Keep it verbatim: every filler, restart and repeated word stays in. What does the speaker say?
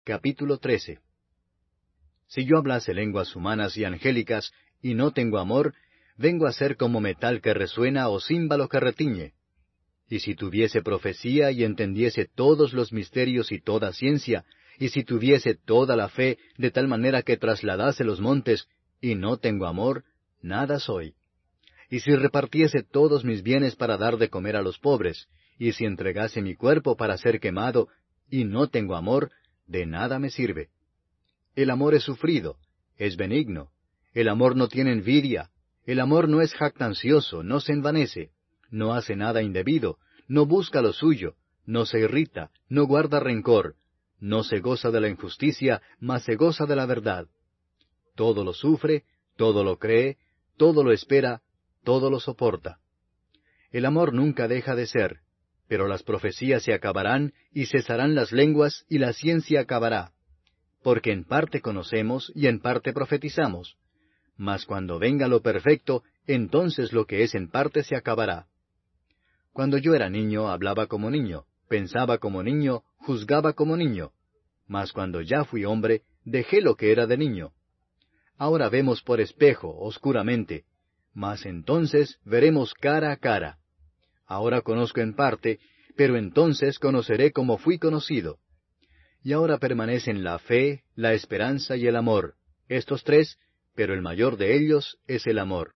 Capítulo trece. Si yo hablase lenguas humanas y angélicas, y no tengo amor, vengo a ser como metal que resuena o címbalo que retiñe. Y si tuviese profecía y entendiese todos los misterios y toda ciencia, y si tuviese toda la fe de tal manera que trasladase los montes, y no tengo amor, nada soy. Y si repartiese todos mis bienes para dar de comer a los pobres, y si entregase mi cuerpo para ser quemado, y no tengo amor, de nada me sirve. El amor es sufrido, es benigno. El amor no tiene envidia. El amor no es jactancioso, no se envanece, no hace nada indebido, no busca lo suyo, no se irrita, no guarda rencor, no se goza de la injusticia, mas se goza de la verdad. Todo lo sufre, todo lo cree, todo lo espera, todo lo soporta. El amor nunca deja de ser, pero las profecías se acabarán, y cesarán las lenguas, y la ciencia acabará. Porque en parte conocemos, y en parte profetizamos. Mas cuando venga lo perfecto, entonces lo que es en parte se acabará. Cuando yo era niño, hablaba como niño, pensaba como niño, juzgaba como niño. Mas cuando ya fui hombre, dejé lo que era de niño. Ahora vemos por espejo, oscuramente, mas entonces veremos cara a cara. Ahora conozco en parte, pero entonces conoceré como fui conocido. Y ahora permanecen la fe, la esperanza y el amor, estos tres, pero el mayor de ellos es el amor.